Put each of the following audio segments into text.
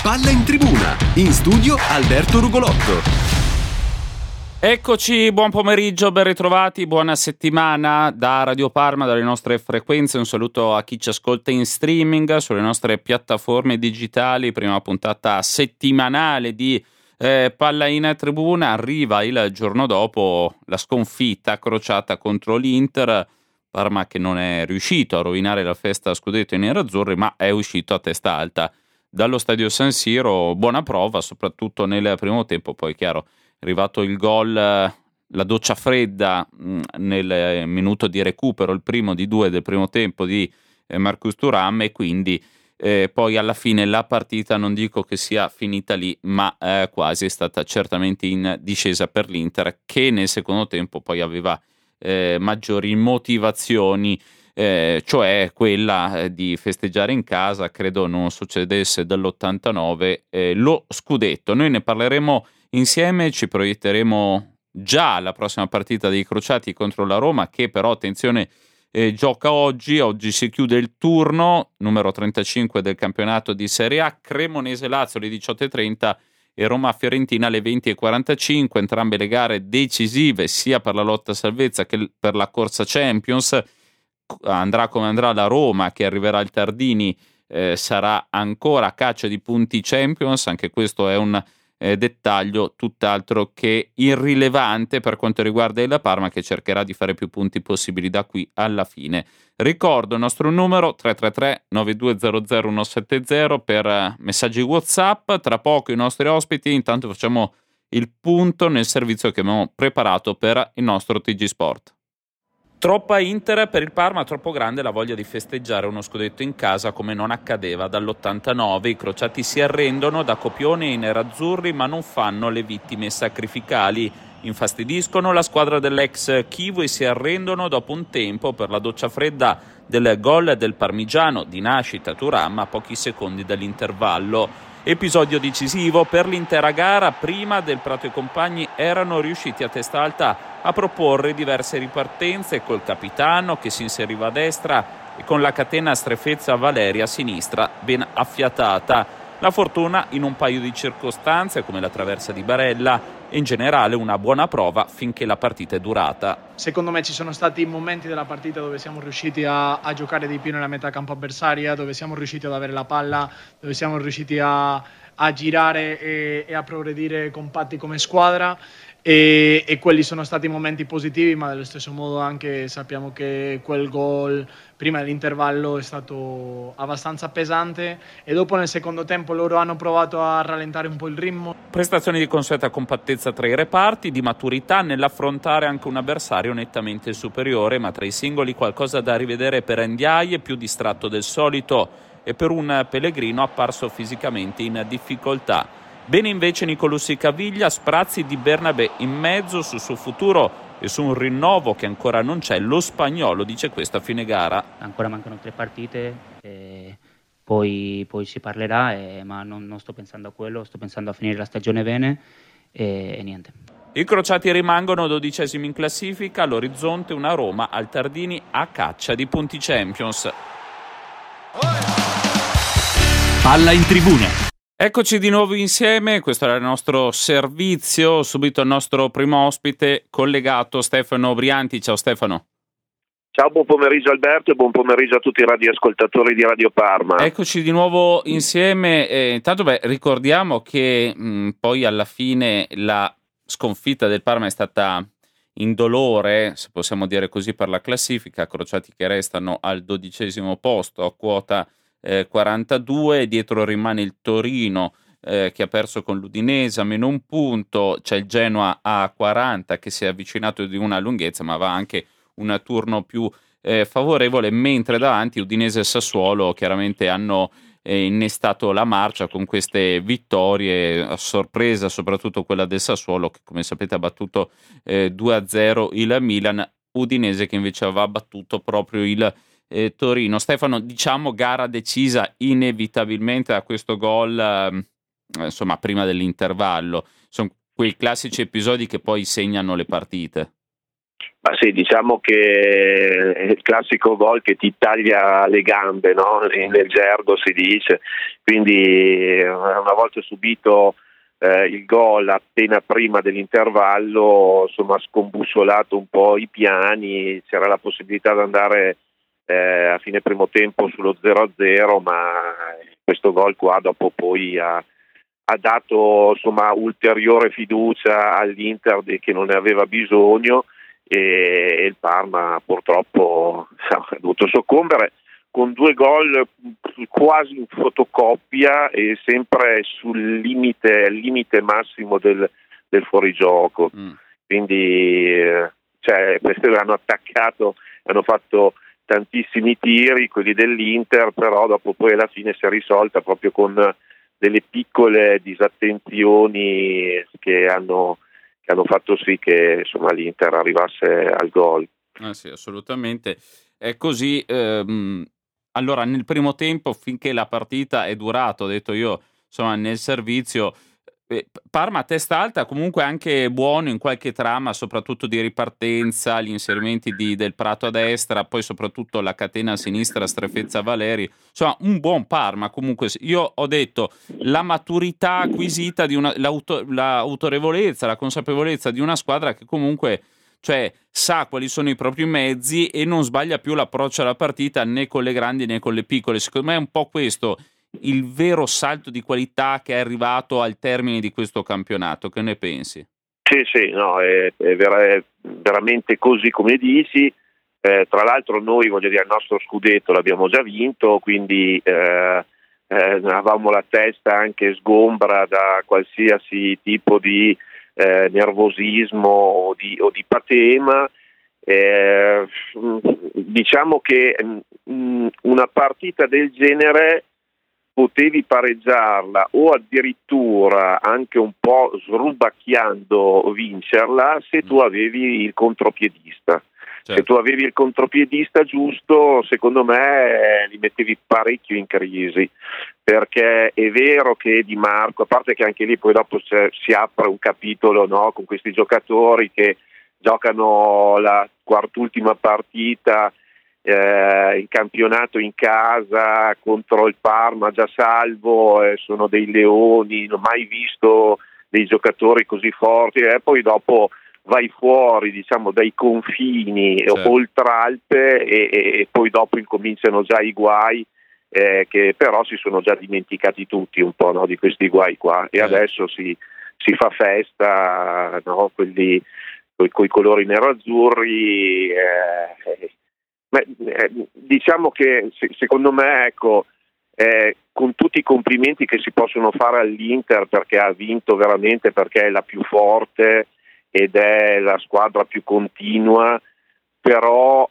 Palla in tribuna, in studio Alberto Rugolotto. Eccoci, buon pomeriggio, ben ritrovati, buona settimana da Radio Parma, dalle nostre frequenze. Un saluto a chi ci ascolta in streaming sulle nostre piattaforme digitali. Prima puntata settimanale di Palla in tribuna. Arriva il giorno dopo la sconfitta crociata contro l'Inter. Parma che non è riuscito a rovinare la festa a scudetto ai nerazzurri, ma è uscito a testa alta dallo stadio San Siro. Buona prova, soprattutto nel primo tempo. Poi chiaro, arrivato il gol, la doccia fredda nel minuto di recupero, il primo di due del primo tempo di Marcus Thuram, e quindi poi alla fine la partita non dico che sia finita lì, ma quasi è stata certamente in discesa per l'Inter, che nel secondo tempo poi aveva maggiori motivazioni, cioè quella di festeggiare in casa. Credo non succedesse dall'89 lo scudetto. Noi ne parleremo insieme, ci proietteremo già alla prossima partita dei Crociati contro la Roma, che però, attenzione, gioca oggi si chiude il turno numero 35 del campionato di Serie A. Cremonese-Lazio alle 18:30 e Roma-Fiorentina alle 20:45, entrambe le gare decisive sia per la lotta a salvezza che per la corsa Champions. Andrà come andrà la Roma, che arriverà al Tardini, sarà ancora a caccia di punti Champions. Anche questo è un dettaglio tutt'altro che irrilevante per quanto riguarda il Parma, che cercherà di fare più punti possibili da qui alla fine. Ricordo il nostro numero 333 9200 170 per messaggi WhatsApp. Tra poco i nostri ospiti, intanto facciamo il punto nel servizio che abbiamo preparato per il nostro TG Sport. Troppa Inter per il Parma, troppo grande la voglia di festeggiare uno scudetto in casa come non accadeva dall'89. I crociati si arrendono da copione ai nerazzurri, ma non fanno le vittime sacrificali. Infastidiscono la squadra dell'ex Chievo e si arrendono dopo un tempo per la doccia fredda del gol del parmigiano di nascita Thuram a pochi secondi dall'intervallo. Episodio decisivo per l'intera gara. Prima del Prato e compagni erano riusciti a testa alta a proporre diverse ripartenze, col capitano che si inseriva a destra e con la catena Strefezza Valeria a sinistra ben affiatata. La fortuna in un paio di circostanze, come la traversa di Barella, e in generale una buona prova finché la partita è durata. Secondo me ci sono stati momenti della partita dove siamo riusciti a giocare di più nella metà campo avversaria, dove siamo riusciti ad avere la palla, dove siamo riusciti a girare e a progredire compatti come squadra. E quelli sono stati momenti positivi, ma dello stesso modo anche sappiamo che quel gol prima dell'intervallo è stato abbastanza pesante, e dopo nel secondo tempo loro hanno provato a rallentare un po' il ritmo. Prestazioni di consueta compattezza tra i reparti, di maturità nell'affrontare anche un avversario nettamente superiore, ma tra i singoli qualcosa da rivedere per Ndiaye, più distratto del solito, e per un Pellegrino apparso fisicamente in difficoltà. Bene invece Nicolussi Caviglia, sprazzi di Bernabé in mezzo sul suo futuro e su un rinnovo che ancora non c'è. Lo spagnolo dice questo a fine gara: ancora mancano 3 partite, poi si parlerà, ma non sto pensando a quello, sto pensando a finire la stagione bene e niente. I crociati rimangono 12esimi in classifica, all'orizzonte una Roma al Tardini a caccia di punti Champions. Palla in tribuna. Eccoci di nuovo insieme, questo era il nostro servizio. Subito il nostro primo ospite collegato, Stefano Brianti. Ciao Stefano. Ciao, buon pomeriggio Alberto e buon pomeriggio a tutti i radioascoltatori di Radio Parma. Eccoci di nuovo insieme. Intanto ricordiamo che poi alla fine la sconfitta del Parma è stata indolore, se possiamo dire così, per la classifica. Crociati che restano al 12° posto a quota 42, dietro rimane il Torino che ha perso con l'Udinese a meno un punto, c'è il Genoa a 40 che si è avvicinato di una lunghezza, ma va anche un turno più favorevole, mentre davanti Udinese e Sassuolo chiaramente hanno innestato la marcia con queste vittorie, a sorpresa soprattutto quella del Sassuolo che come sapete ha battuto 2-0 il Milan, Udinese che invece aveva battuto proprio il Torino. Stefano, diciamo gara decisa inevitabilmente da questo gol insomma prima dell'intervallo. Sono quei classici episodi che poi segnano le partite. Ma sì, diciamo che è il classico gol che ti taglia le gambe, no? Nel gergo si dice, quindi una volta subito il gol appena prima dell'intervallo, insomma, ha scombussolato un po' i piani, c'era la possibilità di andare a fine primo tempo sullo 0-0, ma questo gol qua dopo poi ha dato, insomma, ulteriore fiducia all'Inter che non ne aveva bisogno, e il Parma purtroppo ha dovuto soccombere con 2 gol quasi in fotocopia e sempre sul limite massimo del fuorigioco. Quindi questi hanno attaccato, hanno fatto tantissimi tiri, quelli dell'Inter, però dopo poi alla fine si è risolta proprio con delle piccole disattenzioni che hanno fatto sì che, insomma, l'Inter arrivasse al gol. Sì, assolutamente. È così. Allora, nel primo tempo, finché la partita è durata, ho detto io, insomma, nel servizio, Parma a testa alta, comunque anche buono in qualche trama, soprattutto di ripartenza, gli inserimenti del Prato a destra, poi soprattutto la catena a sinistra, Strefezza-Valeri, insomma un buon Parma. Comunque io ho detto la maturità acquisita di l'autorevolezza, la consapevolezza di una squadra che comunque, cioè, sa quali sono i propri mezzi e non sbaglia più l'approccio alla partita né con le grandi né con le piccole. Secondo me è un po' questo il vero salto di qualità che è arrivato al termine di questo campionato. Che ne pensi? Sì, no, è veramente così come dici. Tra l'altro noi, voglio dire, il nostro scudetto l'abbiamo già vinto, quindi avevamo la testa anche sgombra da qualsiasi tipo di nervosismo o di patema. Diciamo che una partita del genere potevi pareggiarla o addirittura anche un po' srubacchiando vincerla se tu avevi il contropiedista. Certo. Se tu avevi il contropiedista giusto, secondo me li mettevi parecchio in crisi, perché è vero che Di Marco, a parte che anche lì poi dopo si apre un capitolo, no, con questi giocatori che giocano la quart'ultima partita in campionato in casa contro il Parma già salvo, sono dei leoni, non ho mai visto dei giocatori così forti, e poi dopo vai fuori, diciamo, dai confini, certo, oltralpe, e poi dopo incominciano già i guai, che però si sono già dimenticati tutti un po', no, di questi guai qua, e adesso si fa festa, no, quelli coi colori nero-azzurri. Diciamo che secondo me, ecco, con tutti i complimenti che si possono fare all'Inter perché ha vinto veramente, perché è la più forte ed è la squadra più continua, però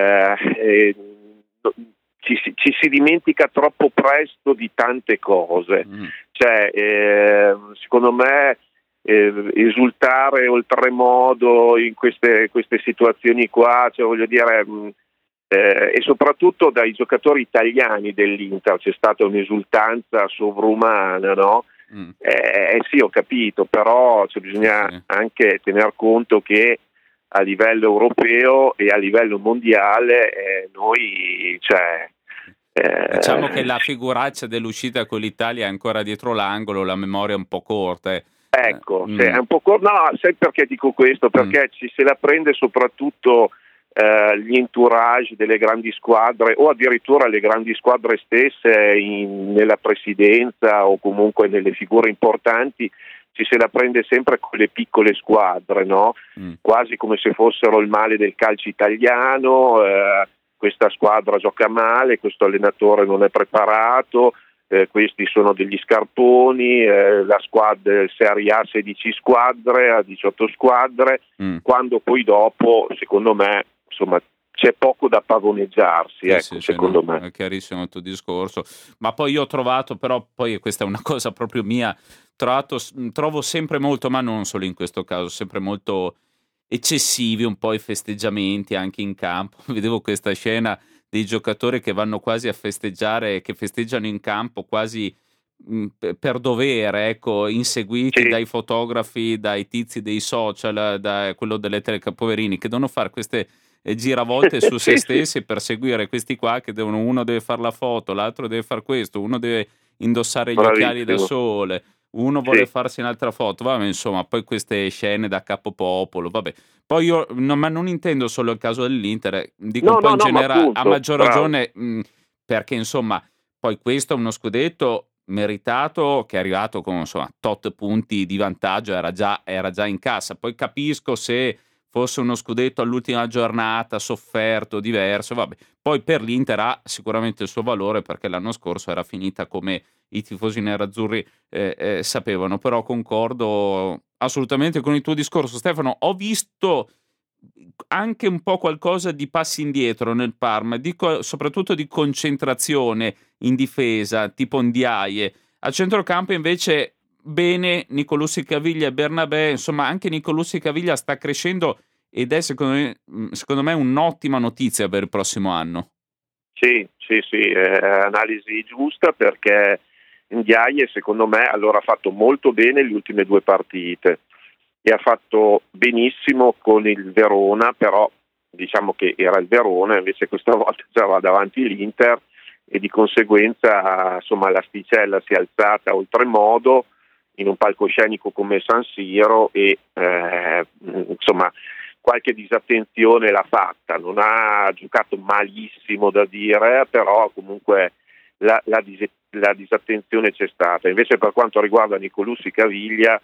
ci si dimentica troppo presto di tante cose. Cioè, secondo me esultare oltremodo in queste situazioni qua, cioè, voglio dire, e soprattutto dai giocatori italiani dell'Inter c'è stata un'esultanza sovrumana, no? Sì, ho capito, però bisogna anche tener conto che a livello europeo e a livello mondiale noi, cioè, diciamo che la figuraccia dell'uscita con l'Italia è ancora dietro l'angolo, la memoria è un po' corta. Ecco, è un po' corta. No, sai perché dico questo? Perché ci se la prende soprattutto gli entourage delle grandi squadre, o addirittura le grandi squadre stesse nella presidenza o comunque nelle figure importanti, ci se la prende sempre con le piccole squadre, no? Quasi come se fossero il male del calcio italiano. Questa squadra gioca male, questo allenatore non è preparato, questi sono degli scarponi, la squadra Serie A 16 squadre, a 18 squadre, quando poi dopo, secondo me, insomma, c'è poco da pavoneggiarsi, ecco, secondo me. È chiarissimo il tuo discorso, ma poi io ho trovato, però poi questa è una cosa proprio mia, trovo sempre molto, ma non solo in questo caso, sempre molto eccessivi un po' i festeggiamenti anche in campo. Vedevo questa scena dei giocatori che vanno quasi a festeggiare, che festeggiano in campo quasi per dovere, ecco, inseguiti Sì. dai fotografi, dai tizi dei social, da quello delle poverini, che devono fare queste giravolte su se stessi per seguire questi qua che uno deve fare la foto, l'altro deve fare questo, uno deve indossare gli occhiali da Bravissimo. sole, uno vuole Sì. farsi un'altra foto, vabbè, insomma, poi queste scene da capopopolo, vabbè. Poi io ma non intendo solo il caso dell'Inter, dico No, un po' no, in no, ma generale, a appunto, maggior bravo. ragione, perché insomma, poi questo è uno scudetto meritato che è arrivato con insomma tot punti di vantaggio, era già in cassa. Poi capisco se fosse uno scudetto all'ultima giornata sofferto, diverso, vabbè. Poi per l'Inter ha sicuramente il suo valore perché l'anno scorso era finita come i tifosi nerazzurri sapevano, però concordo assolutamente con il tuo discorso, Stefano. Ho visto anche un po' qualcosa di passi indietro nel Parma, soprattutto di concentrazione in difesa, tipo Ndiaye. A centrocampo invece bene Nicolussi Caviglia e Bernabé, insomma anche Nicolussi Caviglia sta crescendo ed è secondo me un'ottima notizia per il prossimo anno. Sì, analisi giusta, perché Ndiaye secondo me allora ha fatto molto bene le ultime 2 partite e ha fatto benissimo con il Verona, però diciamo che era il Verona, invece questa volta già davanti l'Inter e di conseguenza insomma l'asticella si è alzata oltremodo in un palcoscenico come San Siro e insomma qualche disattenzione l'ha fatta, non ha giocato malissimo da dire, però comunque la disattenzione c'è stata. Invece per quanto riguarda Nicolussi Caviglia,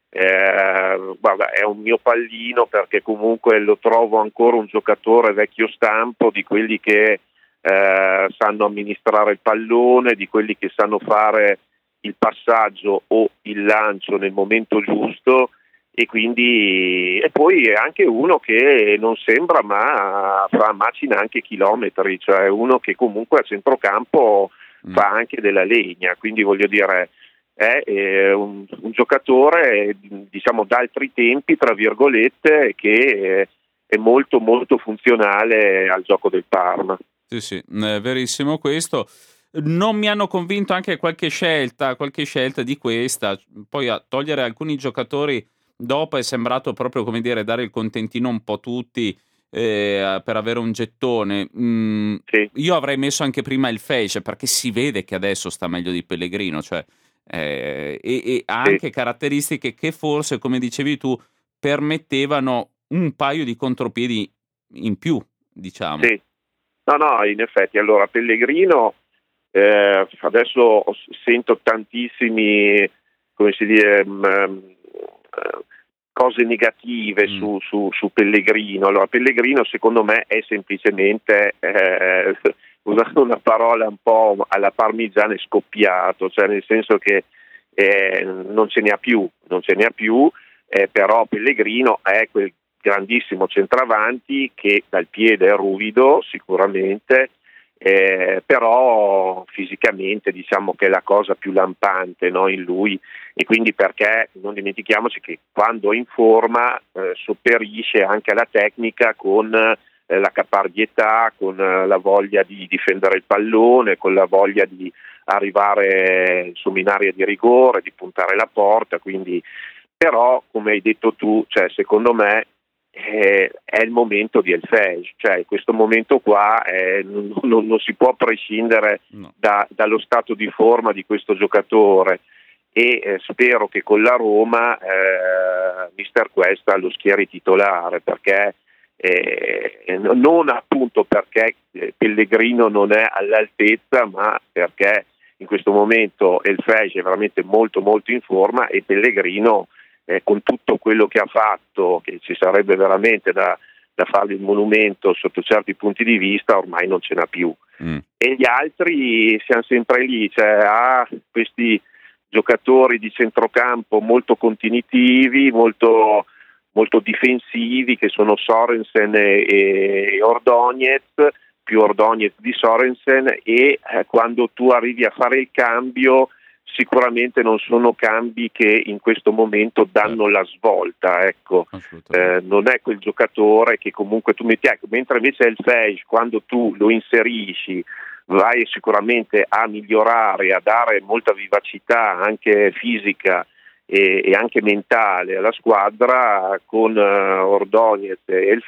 guarda, è un mio pallino, perché comunque lo trovo ancora un giocatore vecchio stampo, di quelli che sanno amministrare il pallone, di quelli che sanno fare il passaggio o il lancio nel momento giusto, e poi è anche uno che non sembra ma macina anche chilometri, cioè uno che comunque a centrocampo fa anche della legna, quindi voglio dire è un giocatore diciamo d'altri tempi, tra virgolette, che è molto molto funzionale al gioco del Parma. Sì, è verissimo questo. Non mi hanno convinto anche qualche scelta di questa, poi a togliere alcuni giocatori dopo è sembrato proprio, come dire, dare il contentino un po' a tutti per avere un gettone. Sì. Io avrei messo anche prima il Fece, perché si vede che adesso sta meglio di Pellegrino, cioè e ha anche caratteristiche che forse, come dicevi tu, permettevano un paio di contropiedi in più, diciamo. Sì. No, in effetti, allora Pellegrino adesso sento tantissimi, come si dice, cose negative su Pellegrino. Allora Pellegrino secondo me è semplicemente usando una parola un po' alla parmigiana, è scoppiato, cioè nel senso che non ce ne ha più, però Pellegrino è quel grandissimo centravanti che dal piede è ruvido sicuramente, però fisicamente diciamo che è la cosa più lampante, no, in lui, e quindi perché non dimentichiamoci che quando è in forma sopperisce anche alla tecnica con la caparbietà, con la voglia di difendere il pallone, con la voglia di arrivare insomma in area di rigore, di puntare la porta, quindi però come hai detto tu, cioè secondo me è il momento di El Fage, cioè questo momento qua non si può prescindere dallo stato di forma di questo giocatore, e spero che con la Roma mister Cuesta lo schieri titolare, perché non appunto perché Pellegrino non è all'altezza, ma perché in questo momento El Fage è veramente molto molto in forma, e Pellegrino con tutto quello che ha fatto, che ci sarebbe veramente da fargli il monumento sotto certi punti di vista, ormai non ce n'ha più. E gli altri siamo sempre lì, cioè questi giocatori di centrocampo molto contenitivi, molto, molto difensivi, che sono Sorensen e Ordóñez, più Ordóñez di Sorensen, e quando tu arrivi a fare il cambio sicuramente non sono cambi che in questo momento danno la svolta, ecco. Non è quel giocatore che comunque tu metti, mentre invece il Fage, quando tu lo inserisci vai sicuramente a migliorare, a dare molta vivacità anche fisica e anche mentale alla squadra con Ordonez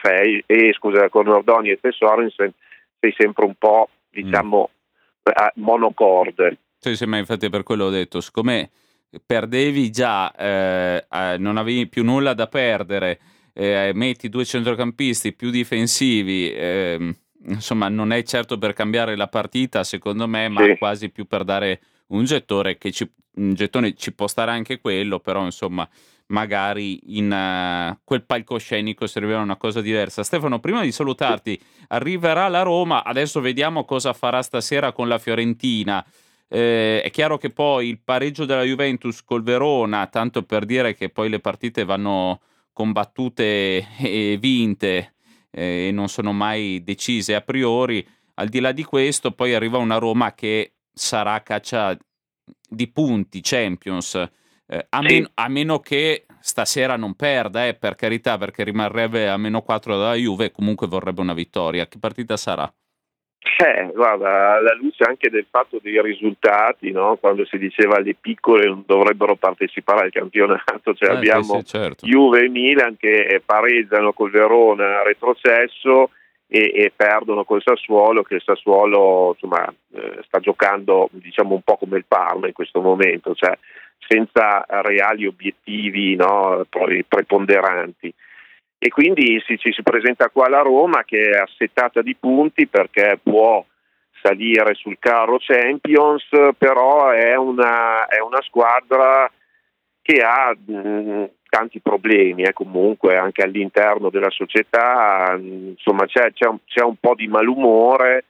con Ordonez e Sorensen sei sempre un po', diciamo, monocorde. Sì, ma infatti per quello ho detto, siccome perdevi già, non avevi più nulla da perdere, metti 2 centrocampisti più difensivi, insomma non è certo per cambiare la partita secondo me, ma quasi più per dare un gettone ci può stare anche quello, però insomma magari in quel palcoscenico serviva una cosa diversa. Stefano, prima di salutarti, arriverà la Roma, adesso vediamo cosa farà stasera con la Fiorentina. È chiaro che poi il pareggio della Juventus col Verona, tanto per dire che poi le partite vanno combattute e vinte e non sono mai decise a priori. Al di là di questo poi arriva una Roma che sarà a caccia di punti, Champions, a meno che stasera non perda, per carità, perché rimarrebbe a -4 dalla Juve, comunque vorrebbe una vittoria. Che partita sarà? Guarda, alla luce anche del fatto dei risultati, no? Quando si diceva le piccole non dovrebbero partecipare al campionato, cioè abbiamo certo. Juve e Milan che pareggiano col Verona retrocesso e perdono col Sassuolo, che il Sassuolo insomma sta giocando, diciamo, un po' come il Parma in questo momento, cioè senza reali obiettivi, no? Poi preponderanti. E quindi ci si presenta qua la Roma che è assettata di punti perché può salire sul carro Champions, però è una squadra che ha tanti problemi, comunque anche all'interno della società, insomma c'è un po' di malumore,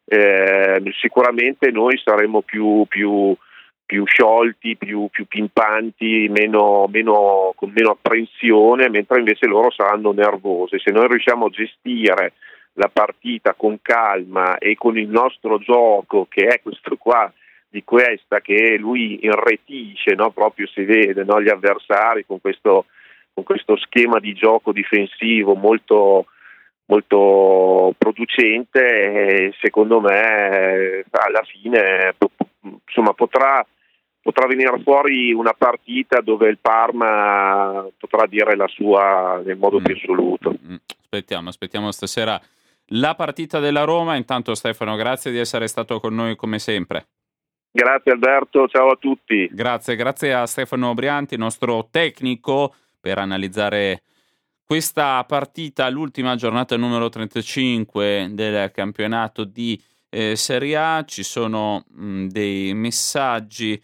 sicuramente noi saremo più sciolti, più pimpanti, con meno apprensione, mentre invece loro saranno nervosi. Se noi riusciamo a gestire la partita con calma e con il nostro gioco, che è questo qua di Questa, che lui irretisce, no? Proprio si vede, no? Gli avversari con questo schema di gioco difensivo molto molto producente, secondo me alla fine insomma potrà venire fuori una partita dove il Parma potrà dire la sua nel modo più assoluto. Aspettiamo stasera la partita della Roma. Intanto Stefano, grazie di essere stato con noi come sempre. Grazie Alberto, ciao a tutti. Grazie a Stefano Brianti, nostro tecnico, per analizzare questa partita, l'ultima giornata numero 35 del campionato di Serie A. Ci sono dei messaggi.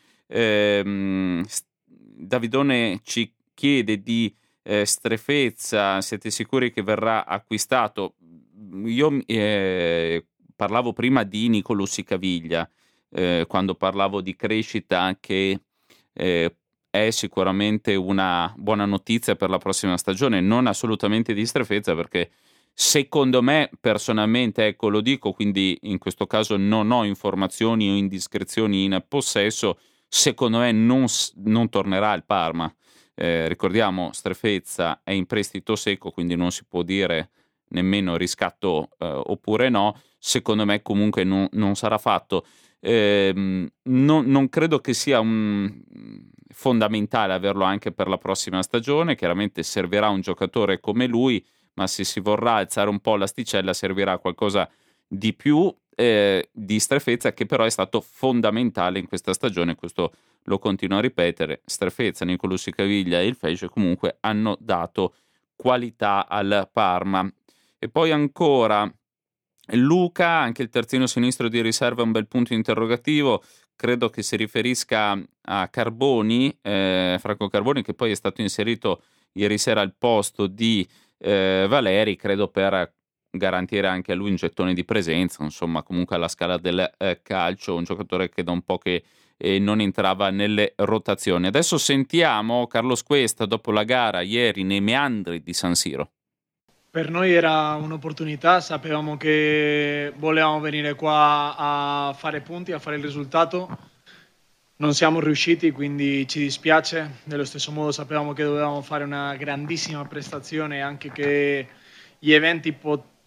Davidone ci chiede di Strefezza, siete sicuri che verrà acquistato? Io parlavo prima di Nicolussi Caviglia, quando parlavo di crescita, che è sicuramente una buona notizia per la prossima stagione, non assolutamente di Strefezza, perché secondo me personalmente, ecco lo dico, quindi in questo caso non ho informazioni o indiscrezioni in possesso, secondo me non tornerà al Parma. Ricordiamo, Strefezza è in prestito secco, quindi non si può dire nemmeno riscatto oppure no. Secondo me comunque non sarà fatto. Non credo che sia fondamentale averlo anche per la prossima stagione. Chiaramente servirà un giocatore come lui, ma se si vorrà alzare un po' l'asticella servirà qualcosa di più di Strefezza, che però è stato fondamentale in questa stagione. Questo lo continuo a ripetere. Strefezza, Nicolussi Caviglia e il Fece comunque hanno dato qualità al Parma. E poi ancora Luca, anche il terzino sinistro di riserva è un bel punto interrogativo. Credo che si riferisca a Carboni, Franco Carboni, che poi è stato inserito ieri sera al posto di Valeri, credo per garantire anche a lui un gettone di presenza, insomma comunque alla scala del calcio, un giocatore che da un po' che non entrava nelle rotazioni. Adesso sentiamo Carlos Cuesta dopo la gara ieri nei meandri di San Siro. Per noi era un'opportunità, sapevamo che volevamo venire qua a fare punti, a fare il risultato. Non siamo riusciti, quindi ci dispiace. Nello stesso modo sapevamo che dovevamo fare una grandissima prestazione, anche che gli eventi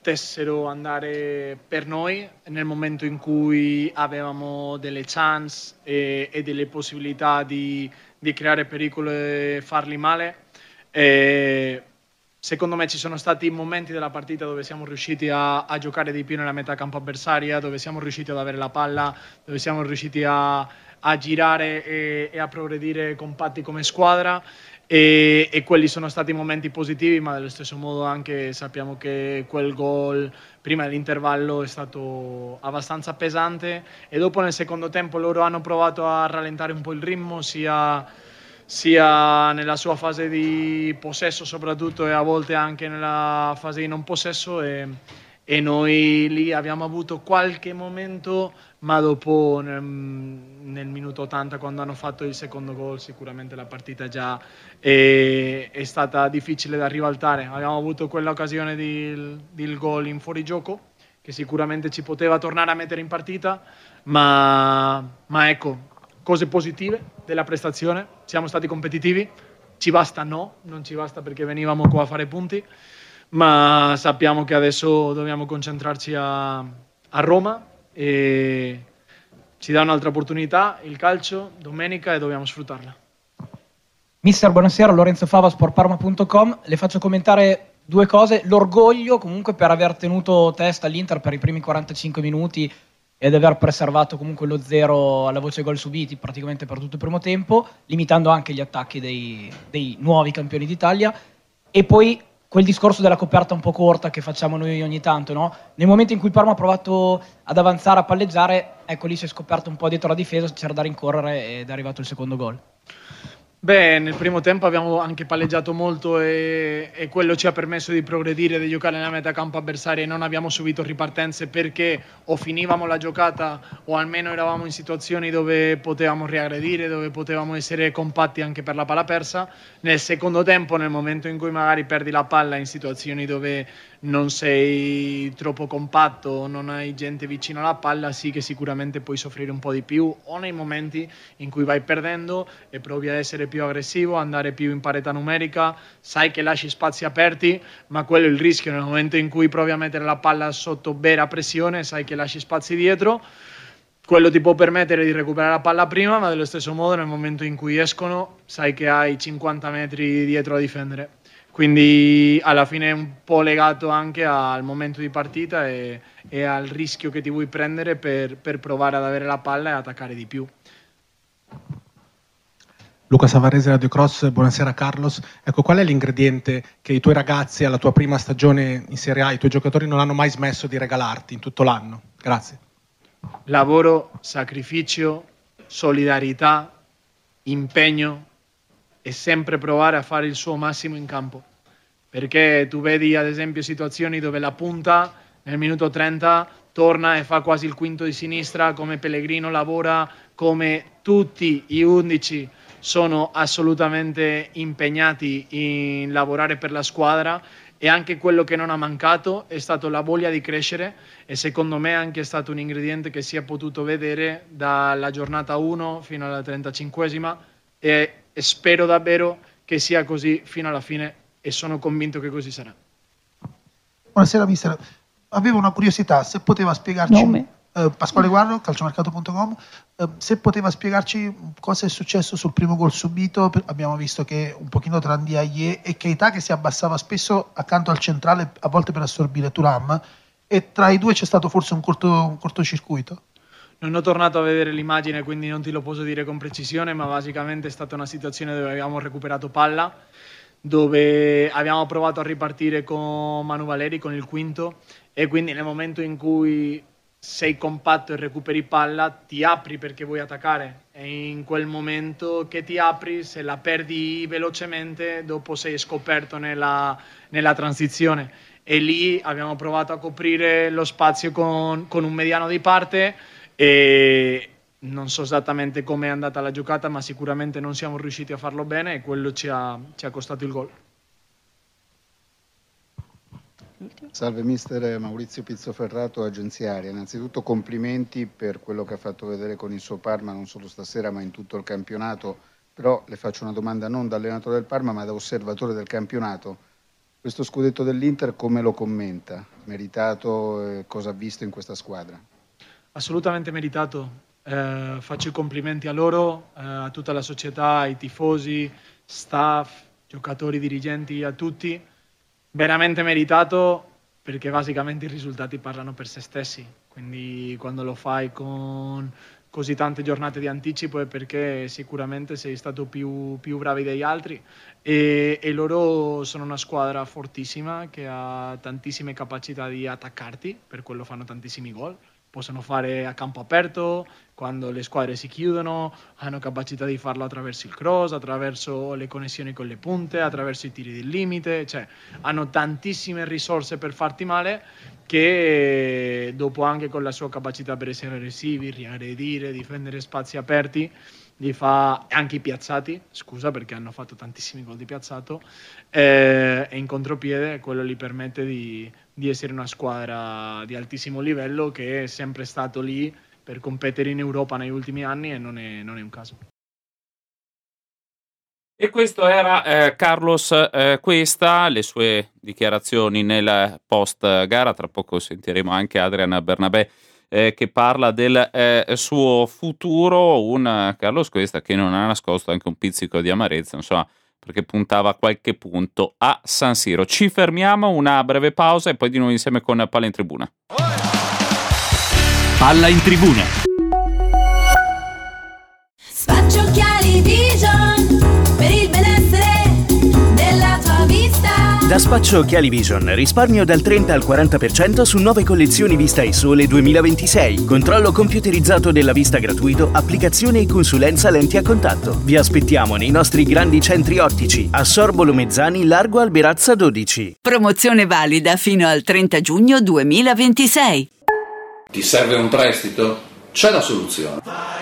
potessero andare per noi nel momento in cui avevamo delle chance e delle possibilità di creare pericolo e farli male. Secondo me ci sono stati momenti della partita dove siamo riusciti a giocare di più nella metà campo avversaria, dove siamo riusciti ad avere la palla, dove siamo riusciti a girare e a progredire compatti come squadra. E quelli sono stati momenti positivi, ma dello stesso modo anche sappiamo che quel gol prima dell'intervallo è stato abbastanza pesante, e dopo nel secondo tempo loro hanno provato a rallentare un po' il ritmo, sia nella sua fase di possesso soprattutto, e a volte anche nella fase di non possesso, e noi lì abbiamo avuto qualche momento, ma dopo nel minuto 80, quando hanno fatto il secondo gol, sicuramente la partita già è stata difficile da ribaltare. Abbiamo avuto quell'occasione del gol in fuorigioco che sicuramente ci poteva tornare a mettere in partita, ma ecco, cose positive della prestazione: siamo stati competitivi. Ci basta? No, non ci basta, perché venivamo qua a fare punti, ma sappiamo che adesso dobbiamo concentrarci a Roma, e ci dà un'altra opportunità il calcio domenica e dobbiamo sfruttarla. Mister, buonasera, Lorenzo Fava, sportparma.com. Le faccio commentare due cose: l'orgoglio comunque per aver tenuto testa all'Inter per i primi 45 minuti ed aver preservato comunque lo 0 alla voce gol subiti praticamente per tutto il primo tempo, limitando anche gli attacchi dei nuovi campioni d'Italia. E poi quel discorso della coperta un po' corta che facciamo noi ogni tanto, no? Nel momento in cui il Parma ha provato ad avanzare, a palleggiare, ecco, lì si è scoperto un po' dietro la difesa, c'era da rincorrere ed è arrivato il secondo gol. Beh, nel primo tempo abbiamo anche palleggiato molto, e quello ci ha permesso di progredire, di giocare nella metà campo avversaria, e non abbiamo subito ripartenze, perché o finivamo la giocata o almeno eravamo in situazioni dove potevamo riaggredire, dove potevamo essere compatti anche per la palla persa. Nel secondo tempo, nel momento in cui magari perdi la palla in situazioni dove non sei troppo compatto, non hai gente vicino alla palla, sì che sicuramente puoi soffrire un po' di più, o nei momenti in cui vai perdendo e provi a essere più aggressivo, andare più in parità numerica, sai che lasci spazi aperti, ma quello è il rischio: nel momento in cui provi a mettere la palla sotto vera pressione, sai che lasci spazi dietro, quello ti può permettere di recuperare la palla prima, ma dello stesso modo nel momento in cui escono sai che hai 50 metri dietro a difendere. Quindi alla fine è un po' legato anche al momento di partita e al rischio che ti vuoi prendere per provare ad avere la palla e attaccare di più. Luca Savarese, Radio Cross, buonasera Carlos. Ecco, qual è l'ingrediente che i tuoi ragazzi alla tua prima stagione in Serie A, i tuoi giocatori non hanno mai smesso di regalarti in tutto l'anno? Grazie. Lavoro, sacrificio, solidarietà, impegno, e sempre provare a fare il suo massimo in campo, perché tu vedi ad esempio situazioni dove la punta nel minuto 30 torna e fa quasi il quinto di sinistra, come Pellegrino lavora, come tutti gli 11 sono assolutamente impegnati in lavorare per la squadra, e anche quello che non ha mancato è stato la voglia di crescere, e secondo me anche è stato un ingrediente che si è potuto vedere dalla giornata 1 fino alla 35esima, e spero davvero che sia così fino alla fine, e sono convinto che così sarà. Buonasera mister, avevo una curiosità, se poteva spiegarci Pasquale Guarro, calciomercato.com, se poteva spiegarci cosa è successo sul primo gol subito. Abbiamo visto che un pochino tra Ndiaye e Keita, che si abbassava spesso accanto al centrale, a volte per assorbire Thuram, e tra i due c'è stato forse un cortocircuito. Non ho tornato a vedere l'immagine, quindi non ti lo posso dire con precisione, ma basicamente è stata una situazione dove abbiamo recuperato palla, dove abbiamo provato a ripartire con Manu Valeri, con il quinto, e quindi nel momento in cui sei compatto e recuperi palla ti apri perché vuoi attaccare, e in quel momento che ti apri, se la perdi velocemente, dopo sei scoperto nella transizione, e lì abbiamo provato a coprire lo spazio con un mediano di parte, e non so esattamente come è andata la giocata, ma sicuramente non siamo riusciti a farlo bene, e quello ci ha costato il gol. Salve mister, Maurizio Pizzoferrato, Agenzia Aria. Innanzitutto complimenti per quello che ha fatto vedere con il suo Parma, non solo stasera ma in tutto il campionato, però le faccio una domanda non da allenatore del Parma ma da osservatore del campionato. Questo scudetto dell'Inter come lo commenta? Meritato? Cosa ha visto in questa squadra? Assolutamente meritato. Faccio i complimenti a loro, a tutta la società, ai tifosi, staff, giocatori, dirigenti, a tutti. Veramente meritato, perché basicamente i risultati parlano per se stessi. Quindi quando lo fai con così tante giornate di anticipo è perché sicuramente sei stato più bravi degli altri e loro sono una squadra fortissima che ha tantissime capacità di attaccarti, per quello fanno tantissimi gol. Possono fare a campo aperto, quando le squadre si chiudono, hanno capacità di farlo attraverso il cross, attraverso le connessioni con le punte, attraverso i tiri del limite, cioè hanno tantissime risorse per farti male, che dopo anche con la sua capacità per essere aggressivi, riaggredire, difendere spazi aperti, li fa anche i piazzati, scusa perché hanno fatto tantissimi gol di piazzato, e in contropiede quello gli permette di essere una squadra di altissimo livello che è sempre stato lì per competere in Europa negli ultimi anni e non è un caso. E questo era Carlos Cuesta, le sue dichiarazioni nel post gara. Tra poco sentiremo anche Adrian Bernabé che parla del suo futuro, un Carlos Cuesta che non ha nascosto anche un pizzico di amarezza, insomma, perché puntava a qualche punto a San Siro. Ci fermiamo, una breve pausa e poi di nuovo insieme con Palla in Tribuna. Palla in Tribuna. Spaccio Occhiali Vision per il benessere della tua vista. Da Spaccio Occhiali Vision risparmio dal 30 al 40% su nuove collezioni Vista e Sole 2026. Controllo computerizzato della vista gratuito, applicazione e consulenza lenti a contatto. Vi aspettiamo nei nostri grandi centri ottici a Sorbolo Mezzani, Largo Alberazza 12. Promozione valida fino al 30 giugno 2026. Ti serve un prestito? C'è la soluzione.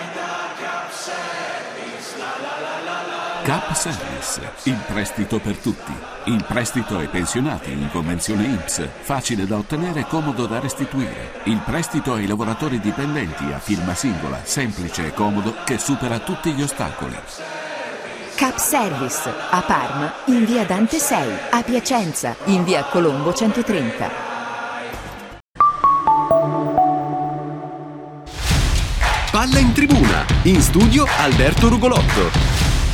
Cap Service, il prestito per tutti. Il prestito ai pensionati in convenzione INPS, facile da ottenere e comodo da restituire. Il prestito ai lavoratori dipendenti a firma singola, semplice e comodo, che supera tutti gli ostacoli. Cap Service, a Parma in via Dante 6, a Piacenza in via Colombo 130. Palla in Tribuna, in studio Alberto Rugolotto.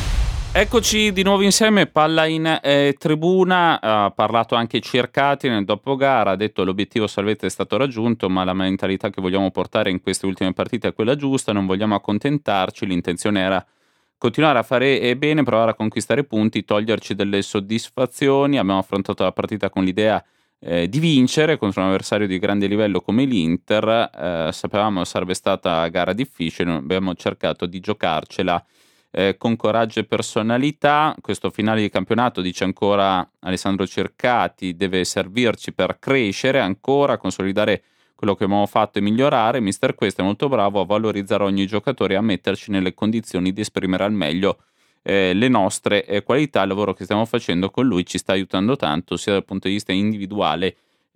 Eccoci di nuovo insieme, Palla in Tribuna. Ha parlato anche Circati nel dopogara, ha detto l'obiettivo salvezza è stato raggiunto, ma la mentalità che vogliamo portare in queste ultime partite è quella giusta, non vogliamo accontentarci, l'intenzione era continuare a fare bene, provare a conquistare punti, toglierci delle soddisfazioni. Abbiamo affrontato la partita con l'idea di vincere contro un avversario di grande livello come l'Inter, sapevamo sarebbe stata gara difficile, abbiamo cercato di giocarcela con coraggio e personalità. Questo finale di campionato, dice ancora Alessandro Circati, deve servirci per crescere ancora, consolidare quello che abbiamo fatto e migliorare. Mister Cuesta è molto bravo a valorizzare ogni giocatore e a metterci nelle condizioni di esprimere al meglio le nostre qualità. Il lavoro che stiamo facendo con lui ci sta aiutando tanto sia dal punto di vista individuale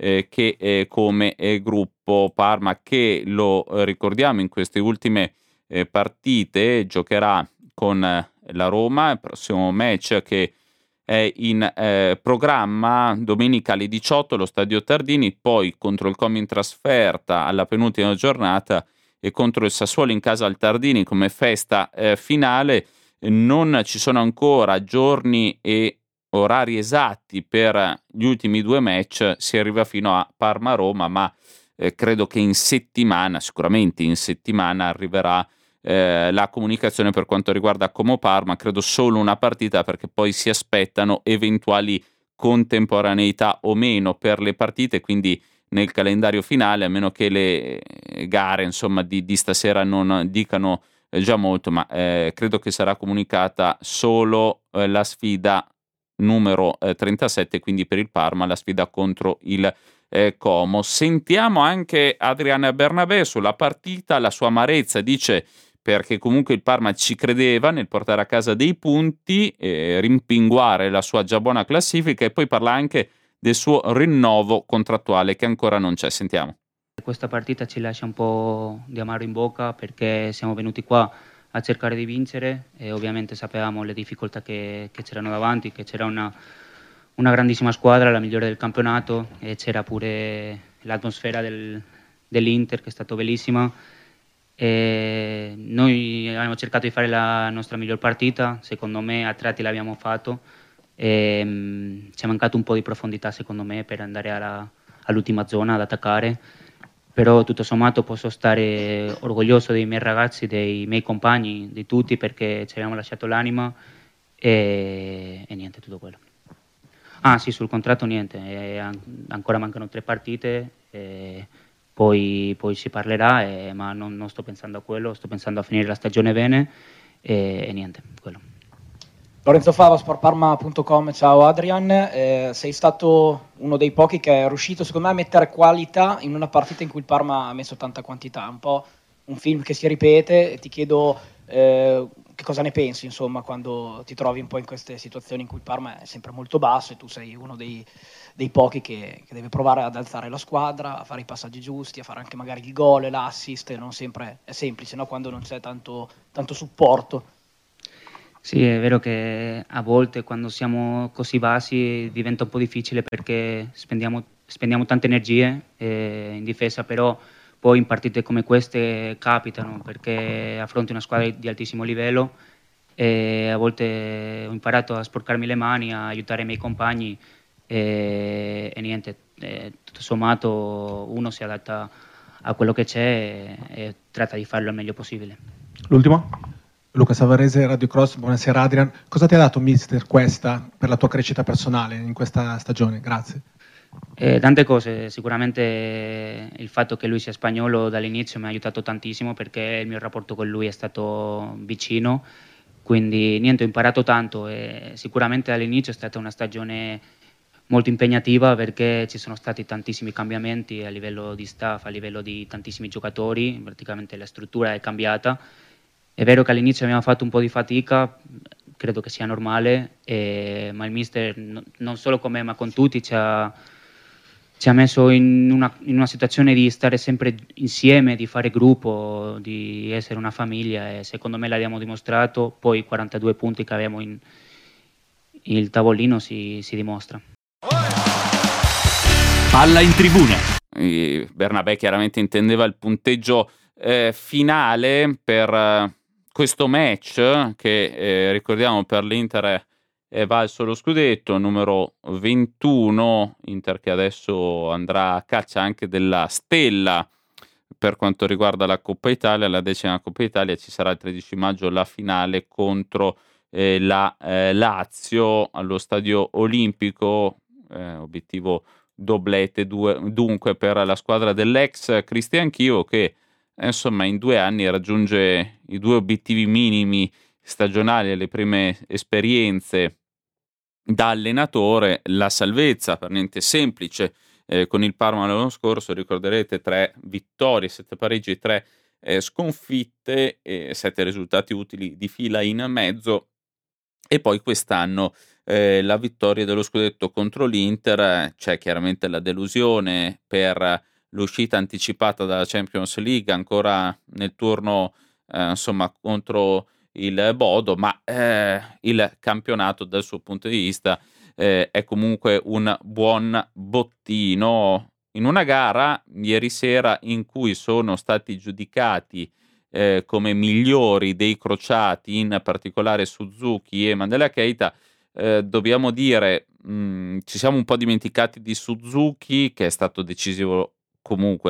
che come gruppo. Parma, che lo ricordiamo in queste ultime partite, giocherà con la Roma, il prossimo match che è in programma domenica alle 18 allo Stadio Tardini, poi contro il Como in trasferta alla penultima giornata e contro il Sassuolo in casa al Tardini come festa finale. Non ci sono ancora giorni e orari esatti per gli ultimi due match, si arriva fino a Parma-Roma, ma credo che in settimana, sicuramente in settimana, arriverà la comunicazione per quanto riguarda Como Parma. Credo solo una partita, perché poi si aspettano eventuali contemporaneità o meno per le partite, quindi nel calendario finale, a meno che le gare insomma di stasera non dicano già molto, ma credo che sarà comunicata solo la sfida numero 37, quindi per il Parma la sfida contro il Como. Sentiamo anche Adrian Bernabé sulla partita, la sua amarezza, dice, perché comunque il Parma ci credeva nel portare a casa dei punti, rimpinguare la sua già buona classifica, e poi parla anche del suo rinnovo contrattuale che ancora non c'è. Sentiamo. Questa partita ci lascia un po' di amaro in bocca, perché siamo venuti qua a cercare di vincere e ovviamente sapevamo le difficoltà che c'erano davanti, che c'era una grandissima squadra, la migliore del campionato, e c'era pure l'atmosfera dell'Inter che è stata bellissima. E noi abbiamo cercato di fare la nostra miglior partita, secondo me a tratti l'abbiamo fatto, e ci è mancato un po' di profondità secondo me per andare all'ultima zona ad attaccare, però tutto sommato posso stare orgoglioso dei miei ragazzi, dei miei compagni, di tutti, perché ci abbiamo lasciato l'anima e niente, tutto quello. Ah sì, sul contratto niente, ancora mancano 3 partite, poi si parlerà, ma non sto pensando a quello, sto pensando a finire la stagione bene e niente, quello. Lorenzo Fava, sportparma.com, ciao Adrian, sei stato uno dei pochi che è riuscito secondo me a mettere qualità in una partita in cui il Parma ha messo tanta quantità, un po' un film che si ripete, e ti chiedo che cosa ne pensi insomma quando ti trovi un po' in queste situazioni in cui il Parma è sempre molto basso e tu sei uno dei pochi che deve provare ad alzare la squadra, a fare i passaggi giusti, a fare anche magari il gol e l'assist, non sempre è semplice, no? Quando non c'è tanto supporto. Sì, è vero che a volte quando siamo così bassi diventa un po' difficile perché spendiamo tante energie in difesa, però poi in partite come queste capitano perché affronti una squadra di altissimo livello e a volte ho imparato a sporcarmi le mani, a aiutare i miei compagni e niente, tutto sommato uno si adatta a quello che c'è e tratta di farlo al meglio possibile. L'ultimo? Luca Savarese, Radio Cross, buonasera Adrian. Cosa ti ha dato mister questa per la tua crescita personale in questa stagione? Grazie. Tante cose, sicuramente il fatto che lui sia spagnolo dall'inizio mi ha aiutato tantissimo perché il mio rapporto con lui è stato vicino, quindi niente, ho imparato tanto e sicuramente all'inizio è stata una stagione molto impegnativa perché ci sono stati tantissimi cambiamenti a livello di staff, a livello di tantissimi giocatori, praticamente la struttura è cambiata. È vero che all'inizio abbiamo fatto un po' di fatica, credo che sia normale, ma il mister non solo con me ma con tutti ci ha messo in una situazione di stare sempre insieme, di fare gruppo, di essere una famiglia e secondo me l'abbiamo dimostrato, poi i 42 punti che abbiamo il tavolino si dimostra. Palla in tribuna. Bernabé chiaramente intendeva il punteggio finale per questo match che ricordiamo per l'Inter è valso lo scudetto, numero 21, Inter che adesso andrà a caccia anche della stella per quanto riguarda la Coppa Italia, la 10ª Coppa Italia. Ci sarà il 13 maggio la finale contro la Lazio allo Stadio Olimpico, obiettivo doblete dunque per la squadra dell'ex Cristian Chievo che insomma in 2 anni raggiunge i 2 obiettivi minimi stagionali alle prime esperienze da allenatore, la salvezza per niente semplice con il Parma l'anno scorso, ricorderete 3 vittorie, 7 pareggi, 3 sconfitte, 7 risultati utili di fila in mezzo e poi quest'anno la vittoria dello scudetto contro l'Inter. C'è chiaramente la delusione per l'uscita anticipata dalla Champions League ancora nel turno insomma contro il Bodo, ma il campionato dal suo punto di vista è comunque un buon bottino in una gara ieri sera in cui sono stati giudicati come migliori dei crociati, in particolare Suzuki e Mandela Keita. Dobbiamo dire ci siamo un po' dimenticati di Suzuki che è stato decisivo comunque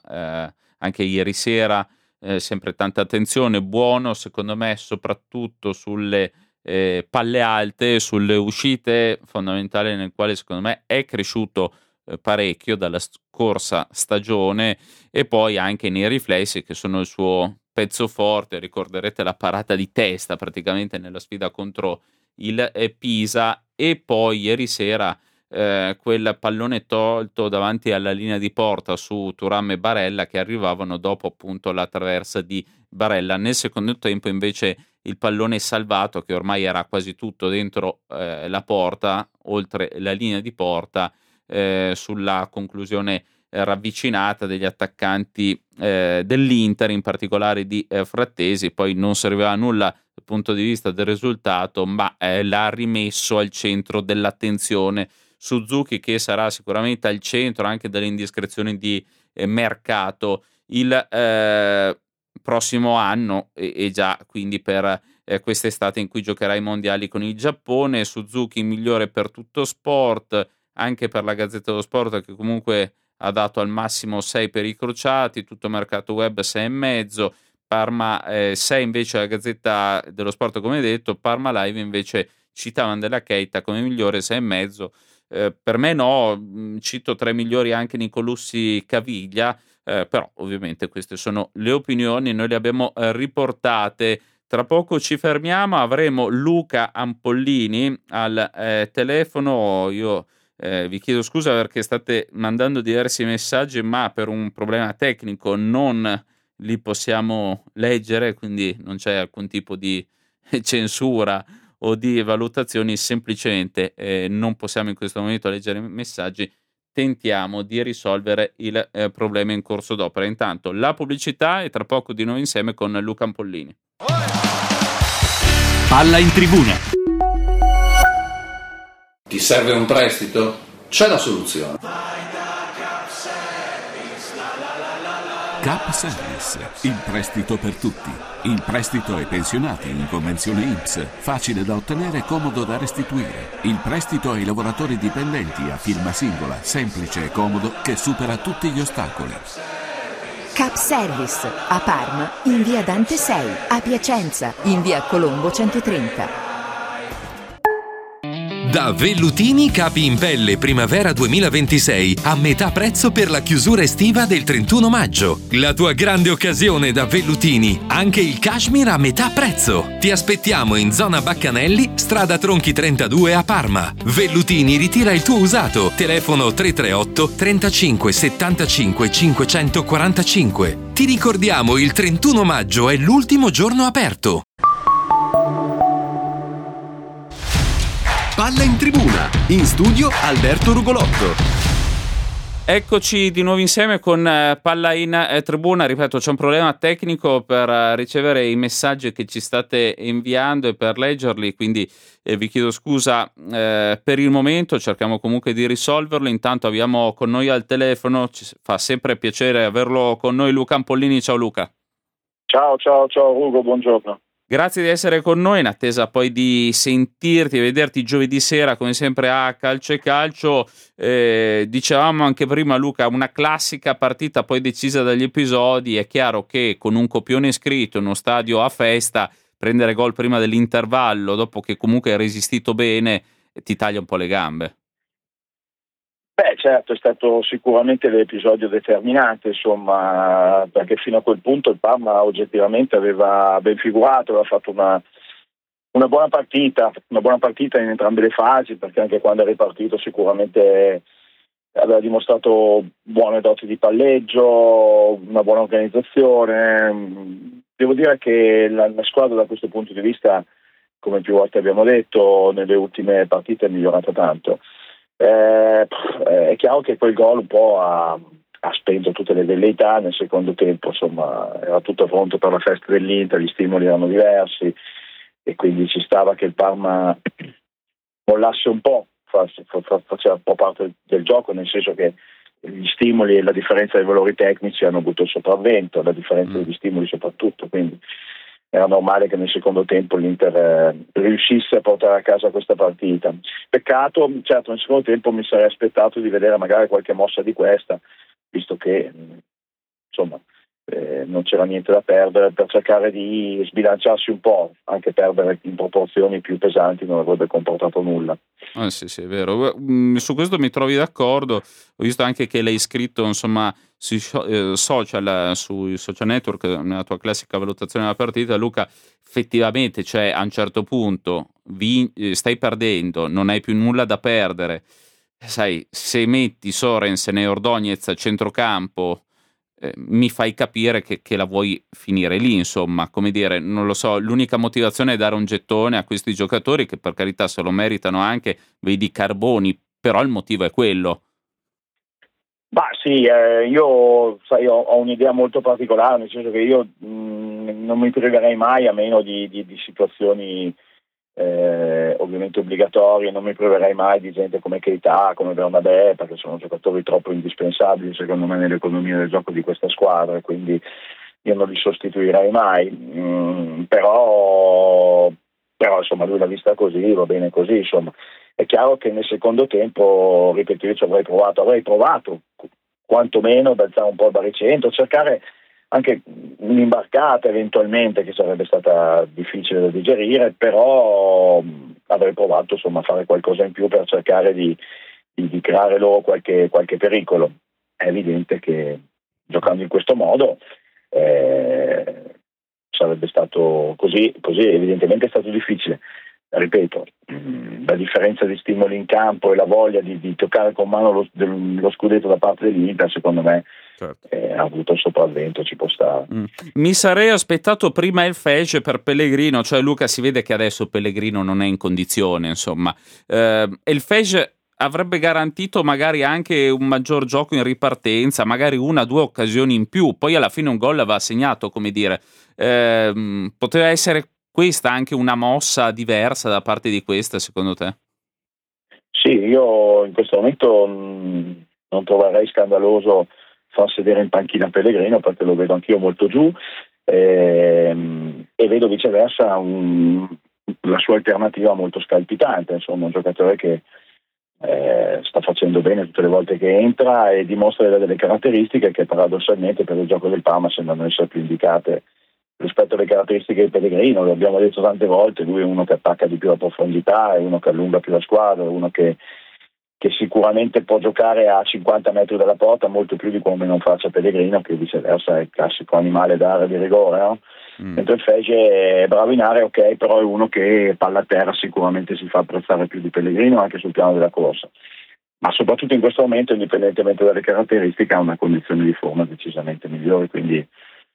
anche ieri sera, sempre tanta attenzione, buono secondo me soprattutto sulle palle alte, sulle uscite, fondamentale nel quale secondo me è cresciuto parecchio dalla scorsa stagione, e poi anche nei riflessi che sono il suo pezzo forte. Ricorderete la parata di testa praticamente nella sfida contro il Pisa, e poi ieri sera quel pallone tolto davanti alla linea di porta su Thuram e Barella che arrivavano dopo appunto la traversa di Barella. Nel secondo tempo invece il pallone salvato, che ormai era quasi tutto dentro la porta, oltre la linea di porta, sulla conclusione ravvicinata degli attaccanti dell'Inter, in particolare di Frattesi. Poi non serviva a nulla dal punto di vista del risultato, ma l'ha rimesso al centro dell'attenzione. Suzuki, che sarà sicuramente al centro anche delle indiscrezioni di mercato il prossimo anno e già quindi per quest'estate in cui giocherà i mondiali con il Giappone. Suzuki migliore per tutto sport, anche per la Gazzetta dello Sport, che comunque ha dato al massimo 6 per i crociati, tutto mercato web 6,5, Parma 6 invece la Gazzetta dello Sport, come detto. Parma Live invece cita Mandela Keita come migliore 6,5. Per me no, cito 3 migliori anche Nicolussi Caviglia, però ovviamente queste sono le opinioni, noi le abbiamo riportate. Tra poco ci fermiamo, avremo Luca Ampollini al telefono. Io vi chiedo scusa perché state mandando diversi messaggi, ma per un problema tecnico non li possiamo leggere, quindi non c'è alcun tipo di censura o di valutazioni, semplicemente non possiamo in questo momento leggere i messaggi. Tentiamo di risolvere il problema in corso d'opera. Intanto la pubblicità e tra poco di nuovo insieme con Luca Ampollini. Palla in tribuna. Ti serve un prestito? C'è la soluzione. Cap Service, il prestito per tutti. Il prestito ai pensionati in convenzione INPS, facile da ottenere e comodo da restituire. Il prestito ai lavoratori dipendenti a firma singola, semplice e comodo, che supera tutti gli ostacoli. Cap Service, a Parma in via Dante 6, a Piacenza in via Colombo 130. Da Vellutini capi in pelle primavera 2026 a metà prezzo per la chiusura estiva del 31 maggio. La tua grande occasione da Vellutini, anche il cashmere a metà prezzo. Ti aspettiamo in zona Baccanelli, strada Tronchi 32 a Parma. Vellutini ritira il tuo usato. Telefono 338 35 75 545. Ti ricordiamo, il 31 maggio è l'ultimo giorno aperto. Palla in tribuna, in studio Alberto Rugolotto. Eccoci di nuovo insieme con Palla in tribuna. Ripeto, c'è un problema tecnico per ricevere i messaggi che ci state inviando e per leggerli, quindi vi chiedo scusa per il momento, cerchiamo comunque di risolverlo. Intanto abbiamo con noi al telefono, ci fa sempre piacere averlo con noi, Luca Ampollini. Ciao Luca. Ciao Ugo, buongiorno. Grazie di essere con noi, in attesa poi di sentirti e vederti giovedì sera come sempre a Calcio e Calcio. Dicevamo anche prima, Luca, una classica partita poi decisa dagli episodi. È chiaro che con un copione scritto in uno stadio a festa, prendere gol prima dell'intervallo, dopo che comunque hai resistito bene, ti taglia un po' le gambe. Beh, certo, è stato sicuramente l'episodio determinante, insomma, perché fino a quel punto il Parma oggettivamente aveva ben figurato, aveva fatto una buona partita in entrambe le fasi, perché anche quando è ripartito sicuramente aveva dimostrato buone doti di palleggio, una buona organizzazione. Devo dire che la squadra da questo punto di vista, come più volte abbiamo detto, nelle ultime partite è migliorata tanto. È chiaro che quel gol un po' ha spento tutte le velleità. Nel secondo tempo, insomma, era tutto pronto per la festa dell'Inter, gli stimoli erano diversi e quindi ci stava che il Parma mollasse un po', faceva un po' parte del gioco, nel senso che gli stimoli e la differenza dei valori tecnici hanno avuto il sopravvento, la differenza degli stimoli soprattutto, quindi era normale che nel secondo tempo l'Inter riuscisse a portare a casa questa partita. Peccato, certo, nel secondo tempo mi sarei aspettato di vedere magari qualche mossa di questa, visto che insomma non c'era niente da perdere, per cercare di sbilanciarsi un po', anche perdere in proporzioni più pesanti non avrebbe comportato nulla. Sì, è vero. Su questo mi trovi d'accordo. Ho visto anche che l'hai scritto, insomma, sui social network, nella tua classica valutazione della partita. Luca, effettivamente, cioè, a un certo punto stai perdendo, non hai più nulla da perdere. Sai, se metti Sorensen e Ordonez a centrocampo, mi fai capire che la vuoi finire lì, insomma, come dire, non lo so, l'unica motivazione è dare un gettone a questi giocatori che per carità se lo meritano anche, vedi Carboni, però il motivo è quello. Ma sì, io ho un'idea molto particolare, nel senso che io non mi priverei mai, a meno di situazioni ovviamente obbligatorie, non mi priverei mai di gente come Keita, come Bernabé, perché sono giocatori troppo indispensabili secondo me nell'economia del gioco di questa squadra, quindi io non li sostituirei mai, però insomma lui l'ha vista così, va bene così, insomma. È chiaro che nel secondo tempo, ripeto, io ci avrei provato quantomeno ad alzare un po' il baricentro, cercare anche un'imbarcata eventualmente, che sarebbe stata difficile da digerire, però avrei provato insomma a fare qualcosa in più per cercare di creare loro qualche pericolo. È evidente che giocando in questo modo sarebbe stato così evidentemente è stato difficile. Ripeto, la differenza di stimoli in campo e la voglia di toccare con mano lo scudetto da parte dell'Inter, secondo me, certo, ha avuto il sopravvento, ci può stare. Mi sarei aspettato prima il Fege per Pellegrino, cioè Luca, si vede che adesso Pellegrino non è in condizione, insomma, e il Fege avrebbe garantito magari anche un maggior gioco in ripartenza, magari 1 o 2 occasioni in più, poi alla fine un gol l'aveva segnato, come dire, poteva essere questa anche una mossa diversa da parte di questa, secondo te? Sì, io in questo momento non troverei scandaloso far sedere in panchina Pellegrino, perché lo vedo anch'io molto giù, e vedo viceversa la sua alternativa molto scalpitante, insomma un giocatore che sta facendo bene tutte le volte che entra e dimostra delle caratteristiche che paradossalmente per il gioco del Parma sembrano essere più indicate rispetto alle caratteristiche di Pellegrino. Lo abbiamo detto tante volte, lui è uno che attacca di più a profondità, è uno che allunga più la squadra, è uno che sicuramente può giocare a 50 metri dalla porta molto più di come non faccia Pellegrino, che viceversa è il classico animale d'area di rigore, no? Mentre il Fege è bravo in area, ok, però è uno che palla a terra sicuramente si fa apprezzare più di Pellegrino anche sul piano della corsa, ma soprattutto in questo momento, indipendentemente dalle caratteristiche, ha una condizione di forma decisamente migliore, quindi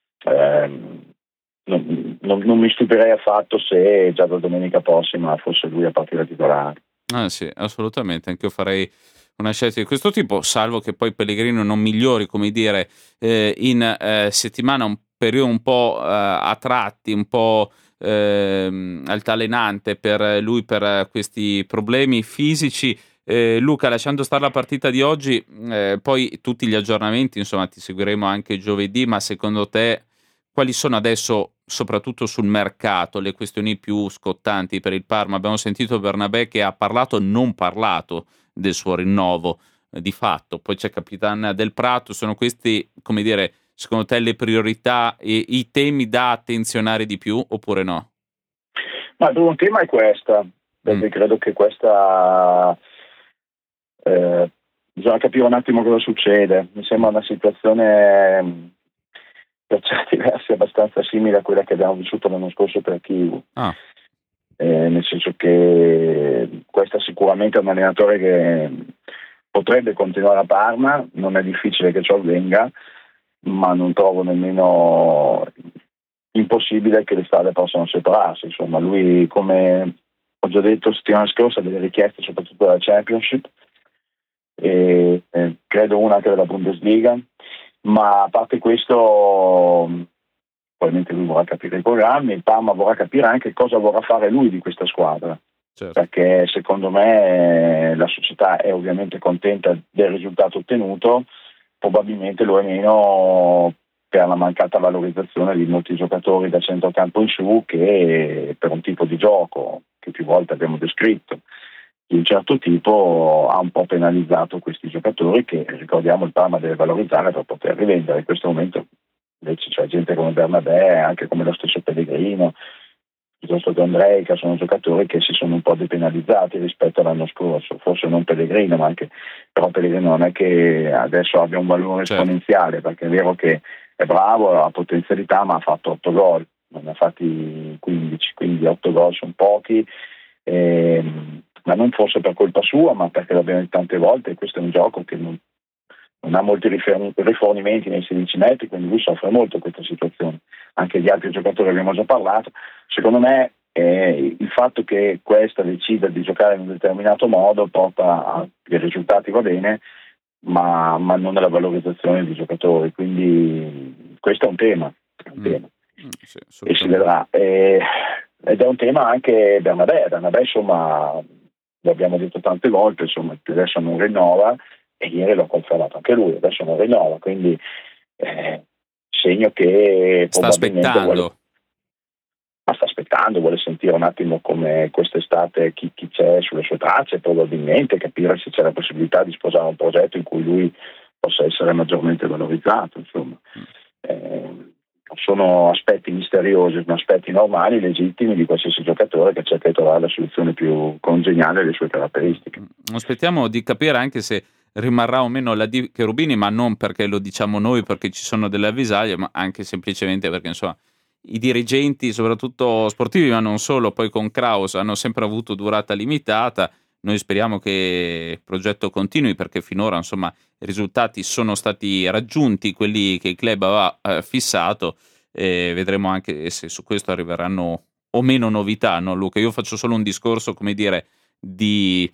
non mi stupirei affatto se già da domenica prossima fosse lui a partire titolare. Sì, assolutamente, anche io farei una scelta di questo tipo, salvo che poi Pellegrino non migliori, come dire, in settimana, un periodo un po' a tratti, un po' altalenante per lui per questi problemi fisici. Luca, lasciando stare la partita di oggi, poi tutti gli aggiornamenti, insomma, ti seguiremo anche giovedì, ma secondo te quali sono adesso, soprattutto sul mercato, le questioni più scottanti per il Parma? Abbiamo sentito Bernabé che ha parlato, non parlato del suo rinnovo di fatto, poi c'è Capitan del Prato. Sono questi, come dire, secondo te le priorità e i temi da attenzionare di più oppure no? Ma il primo tema è questa, perché credo che questa bisogna capire un attimo cosa succede. Mi sembra una situazione per certi versi abbastanza simile a quella che abbiamo vissuto l'anno scorso per Chivu, nel senso che questa sicuramente è un allenatore che potrebbe continuare a Parma, non è difficile che ciò avvenga, ma non trovo nemmeno impossibile che le strade possano separarsi. Insomma, lui, come ho già detto settimana scorsa, ha delle richieste soprattutto dalla Championship e credo una anche della Bundesliga. Ma a parte questo, probabilmente lui vorrà capire i programmi, il Parma vorrà capire anche cosa vorrà fare lui di questa squadra, certo, perché secondo me la società è ovviamente contenta del risultato ottenuto, probabilmente lo è meno per la mancata valorizzazione di molti giocatori da centrocampo in su, che per un tipo di gioco che più volte abbiamo descritto di un certo tipo ha un po' penalizzato questi giocatori che, ricordiamo, il Parma deve valorizzare per poter rivendere. In questo momento invece c'è gente come Bernabé, anche come lo stesso Pellegrino, piuttosto che Andrei, che sono giocatori che si sono un po' depenalizzati rispetto all'anno scorso, forse non Pellegrino, ma anche, però Pellegrino non è che adesso abbia un valore esponenziale, perché è vero che è bravo, ha potenzialità, ma ha fatto 8 gol, non ne ha fatti 15, quindi 8 gol sono pochi, ma non forse per colpa sua, ma perché l'abbiamo detto tante volte, questo è un gioco che non ha molti rifornimenti nei 16 metri, quindi lui soffre molto questa situazione. Anche di altri giocatori abbiamo già parlato. Secondo me il fatto che questa decida di giocare in un determinato modo porta a che i risultati va bene, ma non nella valorizzazione dei giocatori, quindi questo è un tema, Sì, e si vedrà, ed è un tema anche Bernabé, insomma, lo abbiamo detto tante volte, insomma, adesso non rinnova, e ieri l'ho confermato anche lui, adesso non rinnova, quindi segno che sta aspettando. Sta aspettando, vuole sentire un attimo come quest'estate chi c'è sulle sue tracce, probabilmente capire se c'è la possibilità di sposare un progetto in cui lui possa essere maggiormente valorizzato, insomma. Sono aspetti misteriosi, ma aspetti normali, legittimi di qualsiasi giocatore che cerca di trovare la soluzione più congeniale alle sue caratteristiche. Aspettiamo di capire anche se rimarrà o meno la Di Cherubini, ma non perché lo diciamo noi, perché ci sono delle avvisaglie, ma anche semplicemente perché, insomma, i dirigenti, soprattutto sportivi, ma non solo, poi con Kraus hanno sempre avuto durata limitata. Noi speriamo che il progetto continui, perché finora, insomma, i risultati sono stati raggiunti, quelli che il club aveva fissato, e vedremo anche se su questo arriveranno o meno novità, no, Luca? Io faccio solo un discorso, come dire, di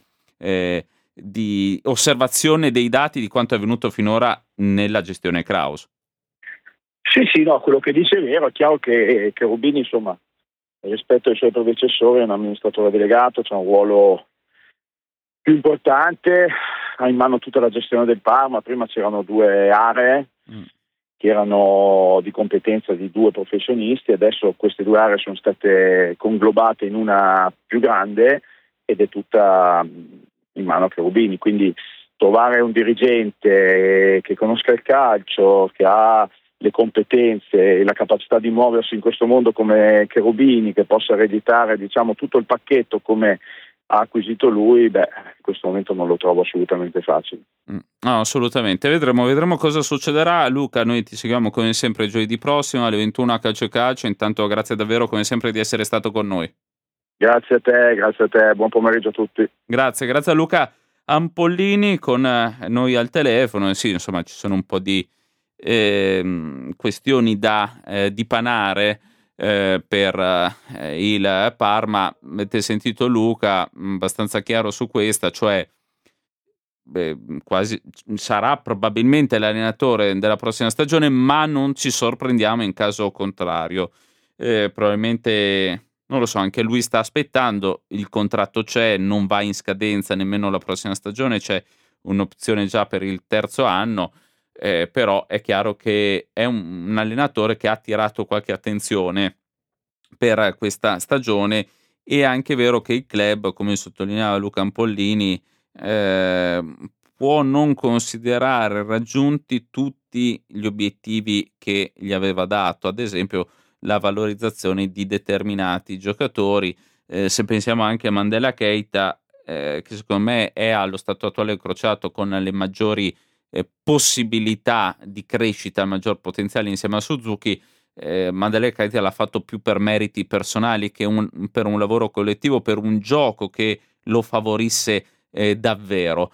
osservazione dei dati di quanto è avvenuto finora nella gestione Kraus. Sì, no, quello che dice è vero. È chiaro che Rubini, insomma, rispetto ai suoi predecessori, è un amministratore delegato, c'è un ruolo più importante, ha in mano tutta la gestione del Parma. Prima c'erano 2 aree che erano di competenza di 2 professionisti, adesso queste 2 aree sono state conglobate in una più grande ed è tutta in mano a Cherubini, quindi trovare un dirigente che conosca il calcio, che ha le competenze e la capacità di muoversi in questo mondo come Cherubini, che possa ereditare, diciamo, tutto il pacchetto come ha acquisito lui, in questo momento non lo trovo assolutamente facile. No, assolutamente. Vedremo cosa succederà. Luca, noi ti seguiamo come sempre giovedì prossimo alle 21 a Calcio e Calcio. Intanto grazie davvero come sempre di essere stato con noi. Grazie a te, buon pomeriggio a tutti. Grazie a Luca Ampollini con noi al telefono. Sì, insomma, ci sono un po' di questioni da dipanare per il Parma. Avete sentito Luca abbastanza chiaro su questa, cioè quasi sarà probabilmente l'allenatore della prossima stagione, ma non ci sorprendiamo in caso contrario. Probabilmente, non lo so, anche lui sta aspettando, il contratto c'è, non va in scadenza nemmeno la prossima stagione, c'è un'opzione già per il terzo anno. Però è chiaro che è un allenatore che ha attirato qualche attenzione per questa stagione. È anche vero che il club, come sottolineava Luca Ampollini, può non considerare raggiunti tutti gli obiettivi che gli aveva dato, ad esempio la valorizzazione di determinati giocatori. Se pensiamo anche a Mandela Keita, che secondo me è allo stato attuale incrociato con le maggiori possibilità di crescita, il maggior potenziale insieme a Suzuki. Mandela Keita l'ha fatto più per meriti personali che per un lavoro collettivo, per un gioco che lo favorisse davvero.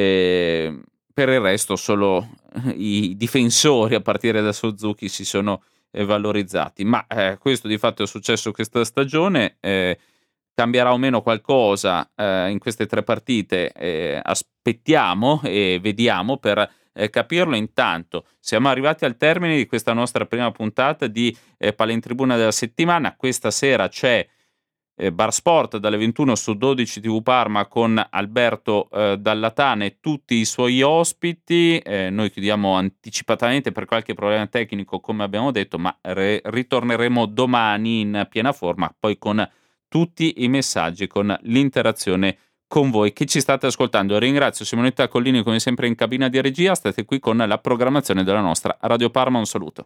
Per il resto solo i difensori a partire da Suzuki si sono valorizzati, ma questo di fatto è successo questa stagione. Cambierà o meno qualcosa in queste 3 partite? Aspettiamo e vediamo per capirlo. Intanto siamo arrivati al termine di questa nostra prima puntata di Palentribuna della settimana. Questa sera c'è Bar Sport dalle 21 su 12 TV Parma con Alberto Dallatana e tutti i suoi ospiti. Noi chiudiamo anticipatamente per qualche problema tecnico, come abbiamo detto, ma ritorneremo domani in piena forma, poi con tutti i messaggi, con l'interazione con voi che ci state ascoltando. Ringrazio Simonetta Collini come sempre in cabina di regia. State qui con la programmazione della nostra Radio Parma. Un saluto.